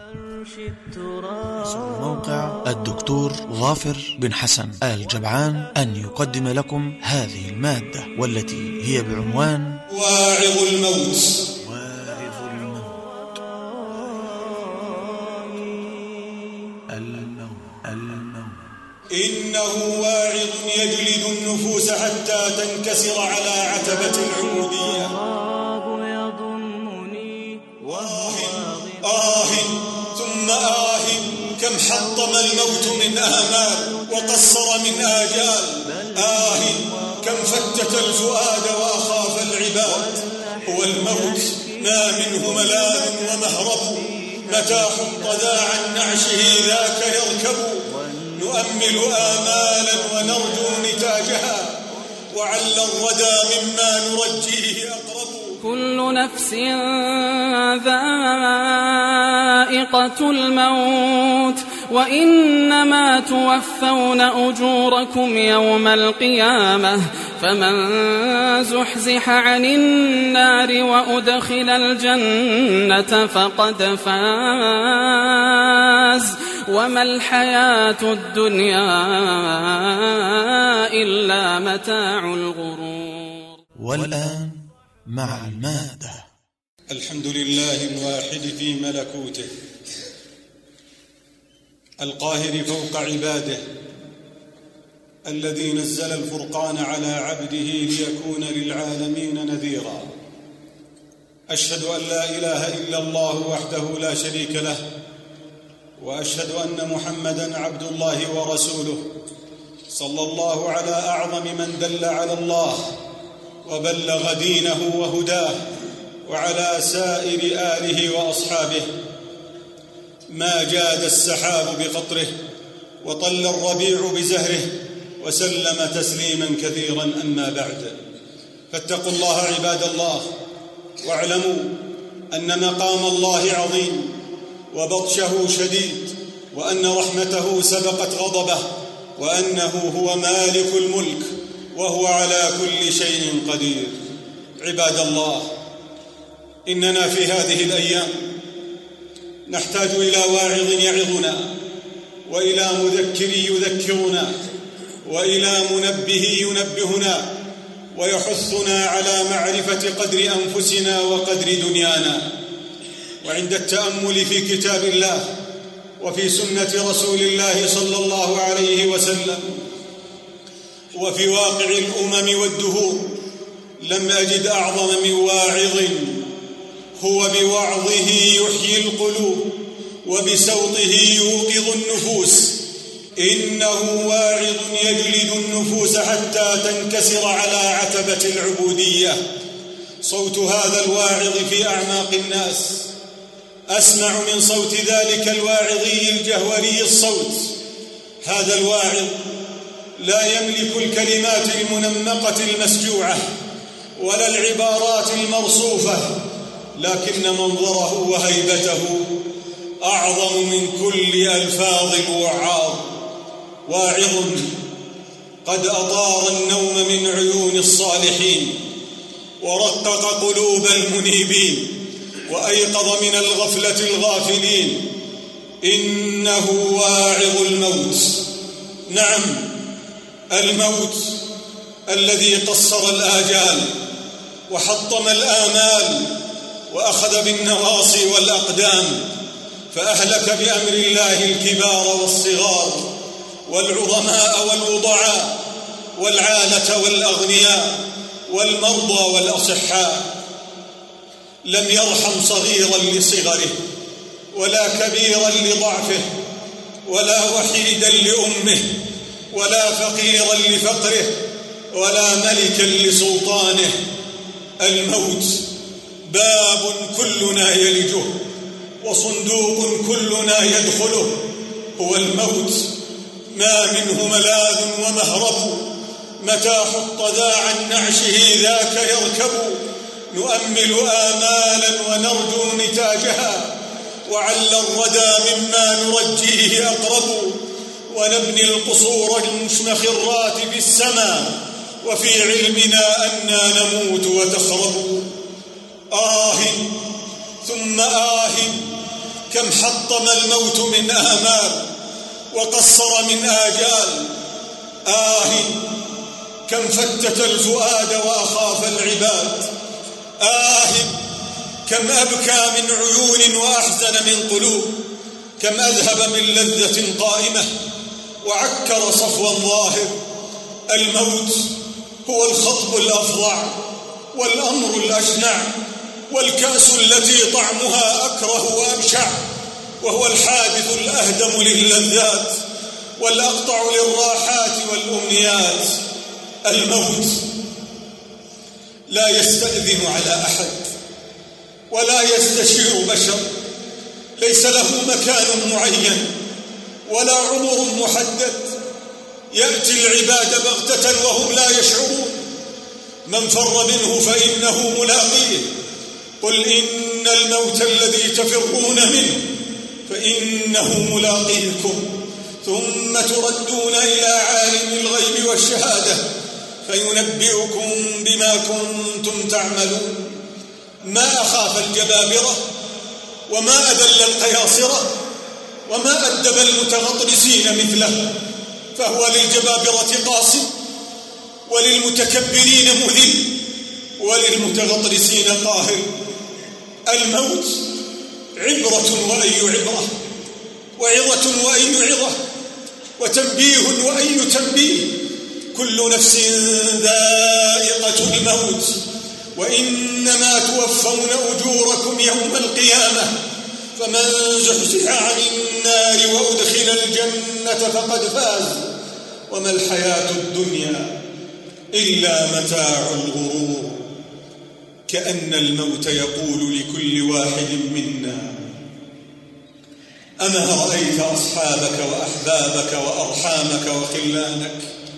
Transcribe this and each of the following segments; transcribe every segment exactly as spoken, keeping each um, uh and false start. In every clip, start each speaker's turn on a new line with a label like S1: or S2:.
S1: موقع الدكتور ظافر بن حسن آل جبعان أن يقدم لكم هذه المادة والتي هي بعنوان
S2: واعظ الموت.
S1: واعظ الموت. الموت الموت
S2: إنه واعظ يجلد النفوس حتى تنكسر على عتبة العبودية. آه آه ثم آه كم حطم الموت من آمال وقصر من آجال. آه كم فتت الفؤاد وأخاف العباد. هو الموت ما منه ملاذ ومهرب، متى حط ذا عن نعشه ذاك يركب. نؤمل آمالا ونرجو نتاجها، وعل الردى مما نرجيه أقرب.
S3: كل نفس ذائقة الموت، وإنما توفون أجوركم يوم القيامة. فمن زحزح عن النار وأدخل الجنة فقد فاز، وما الحياة الدنيا إلا متاع الغرور.
S1: والآن مع المادة.
S2: الحمد لله الواحد في ملكوته، القاهر فوق عباده، الذي نزل الفرقان على عبده ليكون للعالمين نذيرا. أشهد أن لا إله إلا الله وحده لا شريك له، وأشهد أن محمدًا عبد الله ورسوله، صلى الله على أعظم من دل على الله وبلغ دينه وهداه، وعلى سائر آله وأصحابه. ما جاد السحاب بقطره وطل الربيع بزهره، وسلم تسليما كثيرا. أما بعد، فاتقوا الله عباد الله، واعلموا أن مقام الله عظيم وبطشه شديد، وأن رحمته سبقت غضبه، وأنه هو مالك الملك، وهو على كل شيء قدير. عباد الله، إننا في هذه الأيام نحتاج إلى واعظ يعظنا، وإلى مذكر يذكرنا، وإلى منبه ينبهنا، ويحثنا على معرفة قدر أنفسنا وقدر دنيانا. وعند التأمل في كتاب الله وفي سنة رسول الله صلى الله عليه وسلم وفي واقع الأمم والدهور، لم أجد أعظم من واعظ هو بوعظه يحيي القلوب وبسوطه يوقظ النفوس. إنه واعظ يجلد النفوس حتى تنكسر على عتبة العبودية. صوت هذا الواعظ في أعماق الناس أسمع من صوت ذلك الواعظي الجهوري الصوت. هذا الواعظ لا يملك الكلمات المنمقة المسجوعة ولا العبارات المرصوفة، لكن منظره وهيبته أعظم من كل ألفاظ الوعاظ. واعظ قد أطار النوم من عيون الصالحين، ورقق قلوب المنيبين، وأيقظ من الغفلة الغافلين. إنه واعظ الموت. نعم، الموت الذي قصر الآجال وحطم الآمال وأخذ بالنواصي والأقدام، فأهلك بأمر الله الكبار والصغار والعظماء والوضعاء والعالة والأغنياء والمرضى والأصحاء. لم يرحم صغيرا لصغره، ولا كبيرا لضعفه، ولا وحيدا لأمه، ولا فقيرا لفقره، ولا ملكا لسلطانه. الموت باب كلنا يلجه، وصندوق كلنا يدخله. هو الموت ما منه ملاذ ومهرب، متى حط ذا عن نعشه ذاك يركب. نؤمل آمالا ونرجو نتاجها، وعل الردى مما نرجيه أقرب. ونبني القصور المشمخرات في السماء، وفي علمنا أننا نموت وتخرب. آه ثم آه كم حطم الموت من آمال وقصر من آجال. آه كم فتت الفؤاد وأخاف العباد. آه كم أبكى من عيون وأحزن من قلوب. كم أذهب من لذة قائمة وعكر صفوا ظاهر. الموت هو الخطب الأفظع والأمر الأشنع والكأس التي طعمها أكره وأبشع، وهو الحادث الأهدم للذات والأقطع للراحات والأمنيات. الموت لا يستأذن على أحد ولا يستشير بشر، ليس له مكان معين ولا عمر محدد، يأتي العباد بغتة وهم لا يشعرون. من فر منه فإنه ملاقيه. قل إن الموت الذي تفرون منه فإنه ملاقيكم ثم تردون إلى عالم الغيب والشهادة فينبئكم بما كنتم تعملون. ما أخاف الجبابرة وما أذل القياصرة وما أدب المتغطرسين مثله، فهو للجبابرة قاسم وللمتكبرين مذل وللمتغطرسين قاهر. الموت عبرة وأي عبرة، وعظة وأي عظة، وتنبيه وأي تنبيه. كل نفس ذائقة الموت وإنما توفون أجوركم يوم القيامة، فمن زحزح عن النار وأدخل الجنة فقد فاز وما الحياة الدنيا إلا متاع الغرور. كأن الموت يقول لكل واحد منا: أما رأيت أصحابك وأحبابك وأرحامك وخلانك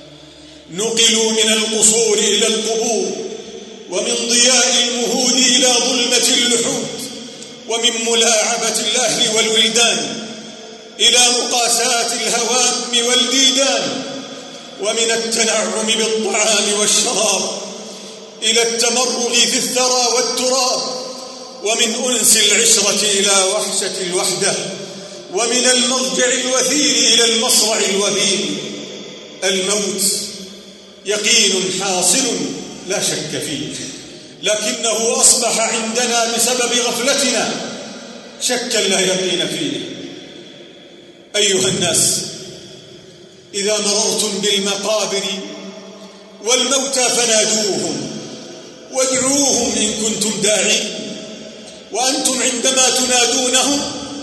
S2: نقلوا من القصور إلى القبور، ومن ضياء المهود إلى ظلمة اللحود، ومن ملاعبة الأهل والولدان إلى مقاسات الهوام والديدان، ومن التنعم بالطعام والشراب إلى التمرغ في الثرى والتراب، ومن أنس العشرة إلى وحشة الوحدة، ومن المضجع الوثير إلى المصرع الوبيل. الموت يقين حاصل لا شك فيه، لكنه أصبح عندنا بسبب غفلتنا شكا لا يقين فيه. أيها الناس، إذا مررتم بالمقابر والموتى فنادوهم وادعوهم إن كنتم داعين، وأنتم عندما تنادونهم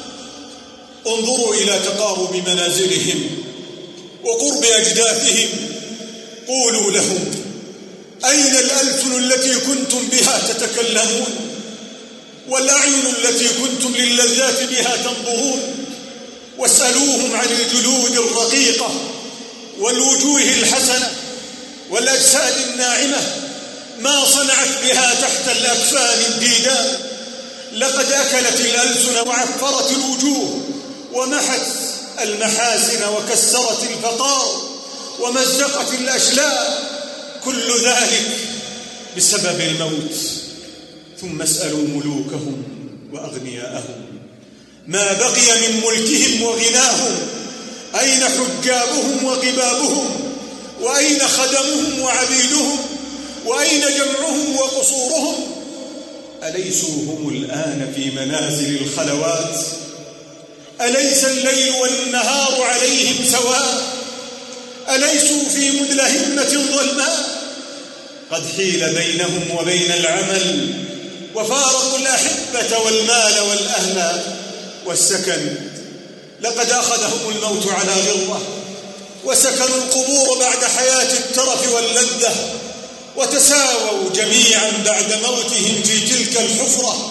S2: انظروا إلى تقارب منازلهم وقرب أجداثهم. قولوا لهم: أين الألسن التي كنتم بها تتكلمون، والأعين التي كنتم للذات بها تنظرون؟ واسألوهم عن الجلود الرقيقة والوجوه الحسنة والأجساد الناعمة، ما صنعت بها تحت الأكفان الديدان. لقد أكلت الألسن وعفرت الوجوه ومحت المحاسن وكسرت الفقار ومزقت الأشلاء، كل ذلك بسبب الموت. ثم اسألوا ملوكهم وأغنياءهم ما بقي من ملكهم وغناهم، أين حجابهم وقبابهم، وأين خدمهم وعبيدهم، وأين جمعهم وقصورهم؟ أليسوا هم الآن في منازل الخلوات؟ أليس الليل والنهار عليهم سواء؟ أليسوا في مدلهمة ظلماء؟ قد حيل بينهم وبين العمل، وفارقوا الأحبة والمال والأهل والسكن. لقد أخذهم الموت على غرة، وسكنوا القبور بعد حياة الترف واللذة، وتساووا جميعا بعد موتهم في تلك الحفرة.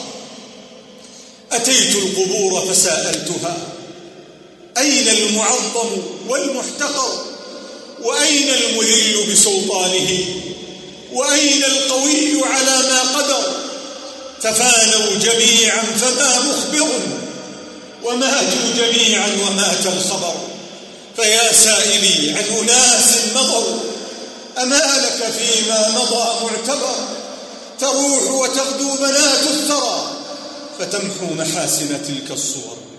S2: أتيت القبور فسألتها: أين المعظم والمحتقر، وأين المذل بسلطانه، وأين القوي على ما قدر؟ تفانوا جميعا فما مخبر، وماتوا جميعا ومات الخبر. فيا سائلي عن أناس مضوا، أما لك فيما مضى معتبر؟ تروح وتغدو بنات الثرى فتمحو محاسن تلك الصور.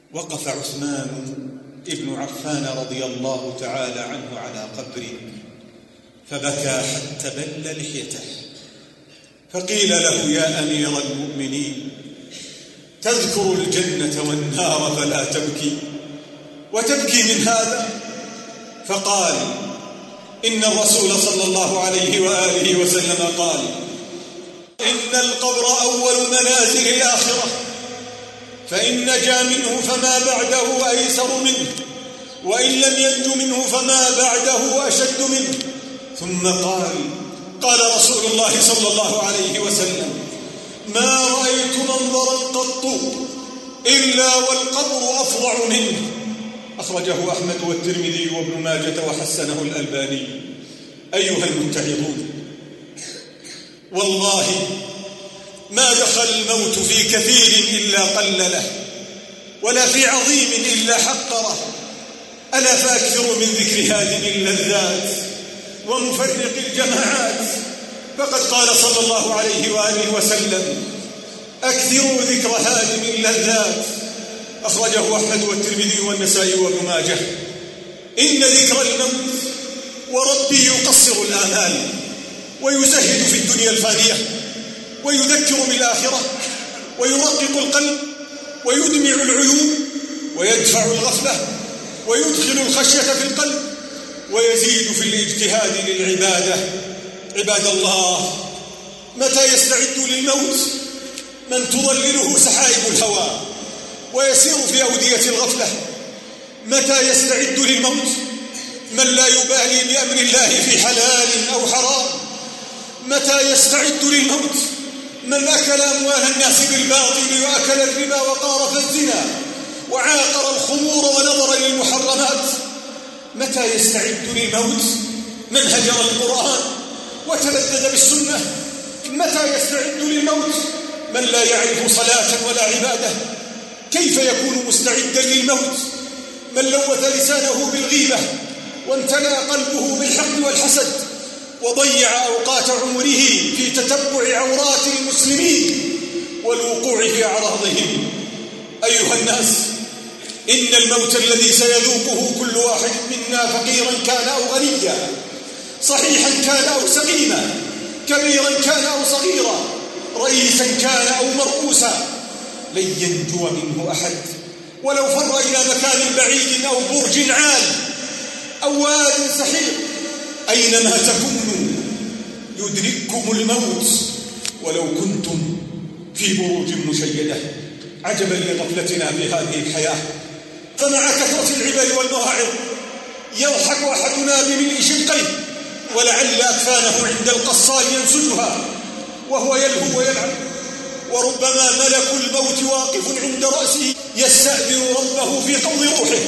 S2: وقف عثمان ابن عفان رضي الله تعالى عنه على قبره فبكى حتى بل لحيته، فقيل له: يا أمير المؤمنين، تذكر الجنة والنار فلا تبكي وتبكي من هذا؟ فقال: إن الرسول صلى الله عليه وآله وسلم قال: إن القبر أول منازل الآخرة، فإن نجا منه فما بعده أيسر منه، وإن لم ينج منه فما بعده أشد منه. ثم قال: قال رسول الله صلى الله عليه وسلم: ما رأيت منظرا قط إلا والقبر أفظع منه. أخرجه أحمد والترمذي وابن ماجة وحسنه الألباني. أيها المتعظون، والله ما دخل الموت في كثير إلا قلله، ولا في عظيم إلا حقره. ألا فأكثروا من ذكر هذه اللذات ومفرق الجماعات، فقد قال صلى الله عليه وآله وسلم: أكثروا ذكر هادم اللذات. أخرجه أحمد والترمذي والنسائي وابن ماجه. إن ذكر الموت وربي يقصر الآمال ويزهد في الدنيا الفانية، ويذكر بالآخرة، ويرقق القلب، ويدمع العيون، ويدفع الغفلة، ويدخل الخشية في القلب، ويزيد في الاجتهاد للعبادة. عباد الله، متى يستعد للموت من تضلله سحائب الهوى ويسير في أودية الغفلة؟ متى يستعد للموت من لا يبالي بأمر الله في حلال أو حرام؟ متى يستعد للموت من أكل أموال الناس بالباطل وأكل الربا وقارف الزنا وعاقر الخمور ونظر للمحرمات؟ متى يستعد للموت من هجر القرآن وتلذذ بالسنة؟ متى يستعد للموت من لا يعرف صلاة ولا عبادة؟ كيف يكون مستعدا للموت من لوث لسانه بالغيبة وامتلأ قلبه بالحقد والحسد وضيع أوقات عمره في تتبع عورات المسلمين والوقوع في أعراضهم؟ أيها الناس، إن الموت الذي سيذوقه كل واحد منا، فقيرا كان أو غنيا، صحيحا كان أو سقيما، كبيرا كان أو صغيرا، رئيسا كان أو مرؤوسا، لن ينجو منه أحد ولو فر إلى مكان بعيد أو برج عال أو واد سحيق. أينما تكونوا يدرككم الموت ولو كنتم في بروج مشيدة. عجبا لغفلتنا في هذه الحياة، فمع كثرة العبر والمواعظ يضحك أحدنا بملء شدقيه، ولعل أكفانه عند القصال ينسجها وهو يلهو ويلعب، وربما ملك الموت واقف عند رأسه يستأذن ربه في قبض روحه.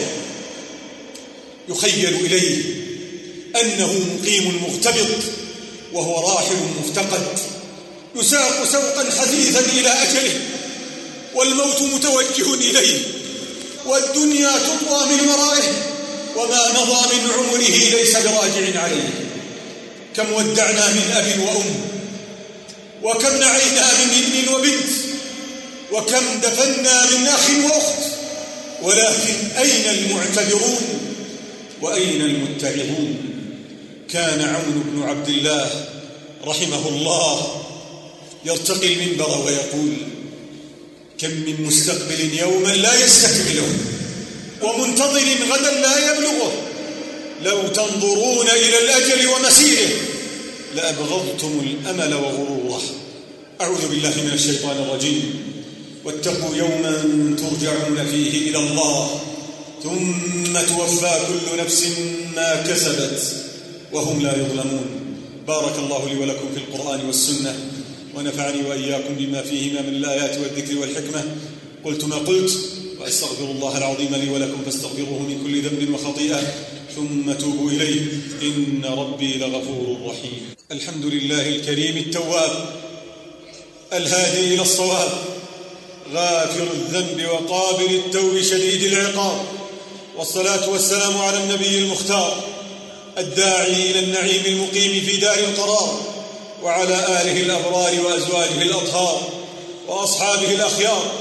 S2: يخيل إليه أنه مقيم مغتبط وهو راحل مفتقد، يساق سوقا حثيثا إلى أجله، والموت متوجه إليه، والدنيا تطوى من ورائه، وما مضى من عمره ليس براجع عليه. كم ودعنا من أب وأم، وكم نعينا من ابن وبنت، وكم دفنا من أخ وأخت، ولكن أين المعتبرون وأين المتعظون؟ كان عون بن عبد الله رحمه الله يرتقي المنبر ويقول: كم من مستقبل يوما لا يستكمله، ومنتظر غدا لا يبلغه، لو تنظرون إلى الأجل ومسيره لأبغضتم الأمل وغروره. أعوذ بالله من الشيطان الرجيم. واتقوا يوما ترجعون فيه إلى الله ثم توفى كل نفس ما كسبت وهم لا يظلمون. بارك الله لي ولكم في القرآن والسنة، ونفعني وإياكم بما فيهما من الآيات والذكر والحكمة. قلت ما قلت، وأستغفر الله العظيم لي ولكم فاستغفروه من كل ذنب وخطيئة ثم توبوا إليه إن ربي لغفور رحيم. الحمد لله الكريم التواب الهادي إلى الصواب، غافر الذنب وقابل التوب شديد العقاب، والصلاة والسلام على النبي المختار الداعي إلى النعيم المقيم في دار القرار، وعلى آله الأبرار وأزواجه الأطهار وأصحابه الأخيار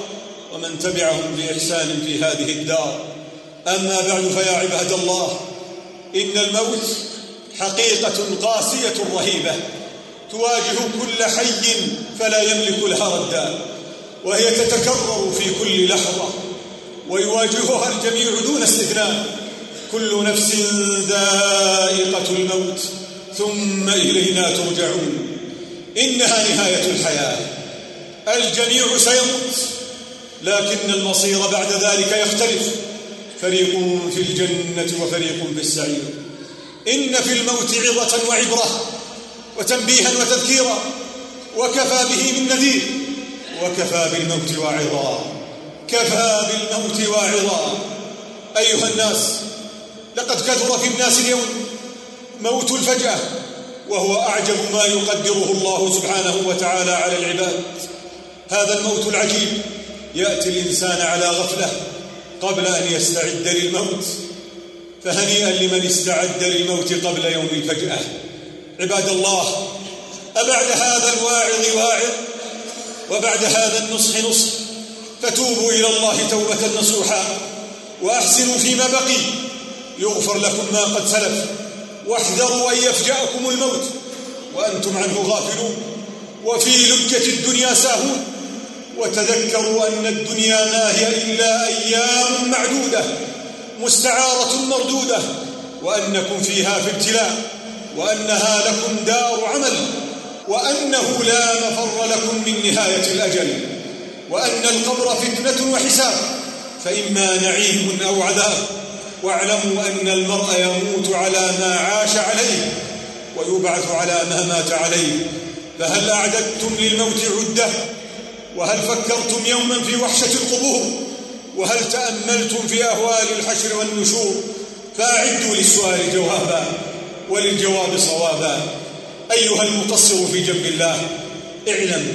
S2: ومن تبعهم بإحسان في هذه الدار. أما بعد، فيا عباد الله، إن الموت حقيقة قاسية رهيبة تواجه كل حي فلا يملك لها ردا، وهي تتكرر في كل لحظة ويواجهها الجميع دون استثناء. كل نفس ذائقة الموت ثم إلينا ترجعون. إنها نهاية الحياة، الجميع سيموت، لكن المصير بعد ذلك يختلف، فريق في الجنة وفريق في السعير. إن في الموت عظة وعبرة وتنبيها وتذكيرا، وكفى به من نذير، وكفى بالموت واعظا، كفى بالموت واعظا. أيها الناس، لقد كثر في الناس اليوم موت الفجأة، وهو أعجب ما يقدره الله سبحانه وتعالى على العباد. هذا الموت العجيب يأتي الإنسان على غفلة قبل أن يستعد للموت، فهنيئا لمن استعد للموت قبل يوم الفجأة. عباد الله، أبعد هذا الواعظ واعظ، وبعد هذا النصح نصح، فتوبوا إلى الله توبة نصوحا، وأحسنوا فيما بقي يغفر لكم ما قد سلف، واحذروا أن يفجأكم الموت وأنتم عنه غافلون وفي لجة الدنيا ساهون. وتذكروا أن الدنيا ما هي إلا أيام معدودة مستعارة مردودة، وأنكم فيها في ابتلاء، وأنها لكم دار عمل، وأنه لا مفر لكم من نهاية الأجل، وأن القبر فتنة وحساب، فإما نعيم أو عذاب. واعلموا أن المرء يموت على ما عاش عليه ويبعث على ما مات عليه. فهل أعددتم للموت عدة؟ وهل فكرتم يوما في وحشة القبور؟ وهل تأملتم في أهوال الحشر والنشور؟ فأعدوا للسؤال جوابا وللجواب صوابا. أيها المقصر في جنب الله، اعلم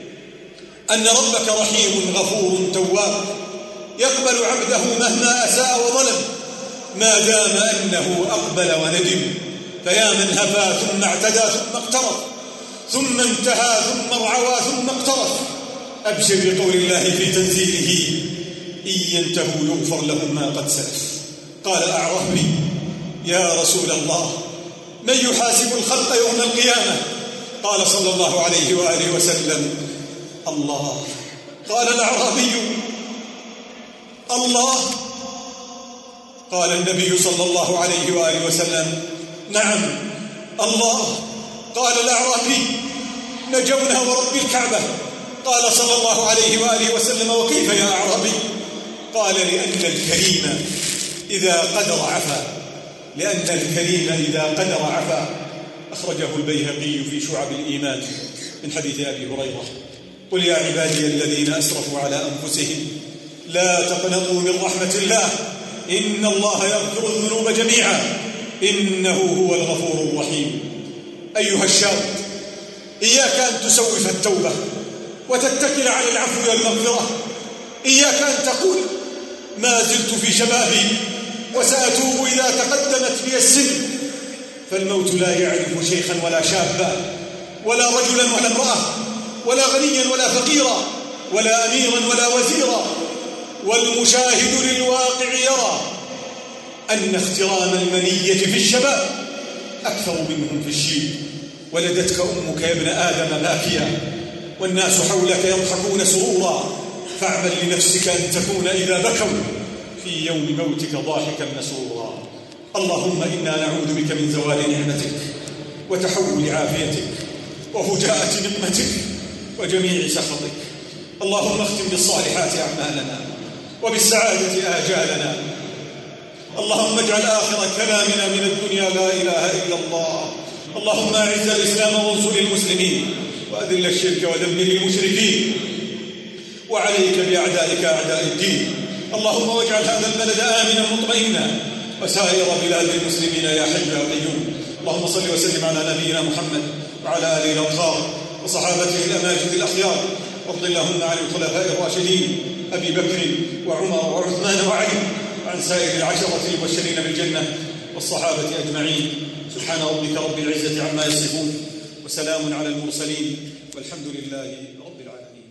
S2: أن ربك رحيم غفور تواب، يقبل عبده مهما أساء وظلم، ما دام أنه أقبل وندم. فيا من هفى ثم اعتدى ثم اقترف، ثم انتهى ثم رعوى ثم اقترف، أبشر بقول الله في تنزيله: إن ينتهوا يغفر لهم ما قد سلف. قال أعرابي: يا رسول الله، من يحاسب الخلق يوم القيامة؟ قال صلى الله عليه وآله وسلم: الله. قال الأعرابي: الله. قال النبي صلى الله عليه وآله وسلم: نعم الله. قال الأعرابي: نجونا ورب الكعبة. قال صلى الله عليه وآله وسلم: وكيف يا أعرابي؟ قال: لأن الكريم إذا قدر عفا، لأن الكريم إذا قدر عفا. أخرجه البيهقي في شعب الإيمان من حديث أبي هريرة. قل يا عبادي الذين أسرفوا على أنفسهم لا تقنطوا من رحمة الله، إن الله يغفر الذنوب جميعا، إنه هو الغفور الرحيم. أيها الشاب، إياك أن تسوف التوبة وتتكل على العفو والمغفرة. إياك أن تقول: ما زلت في شبابي وسأتوب إذا تقدمت بي السن. فالموت لا يعرف شيخا ولا شابا، ولا رجلا ولا امرأة، ولا غنيا ولا فقيرا، ولا أميرا ولا وزيرا. والمشاهد للواقع يرى أن اخترام المنية في الشباب أكثر منهم في الشيب. ولدتك أمك يا ابن آدم باكيا، والناس حولك يضحكون سرورا، فاعمل لنفسك أن تكون إذا بكوا في يوم موتك ضاحكا مسرورا. اللهم إنا نعوذ بك من زوال نعمتك وتحول عافيتك وفجاءة نقمتك وجميع سخطك. اللهم اختم بالصالحات أعمالنا وبالسعادة آجالنا. اللهم اجعل آخر كلامنا من الدنيا لا إله إلا الله. اللهم أعز الإسلام وانصر المسلمين، وأذل الشرك ودمر المشركين، وعليك بأعدائك أعداء الدين. اللهم واجعل هذا البلد آمنا مطمئنا وسائر بلاد المسلمين يا حي يا قيوم. اللهم صل وسلم على نبينا محمد وعلى آله الأطهار وصحابته الأماجد الأخيار، وارض اللهم عن الخلفاء الراشدين أبي بكر وعمر وعثمان وعلي، وعن سائر العشرة المبشرين بالجنة والصحابة أجمعين. سبحان ربك رب العزة عما يصفون، وسلام على المرسلين، والحمد لله رب العالمين.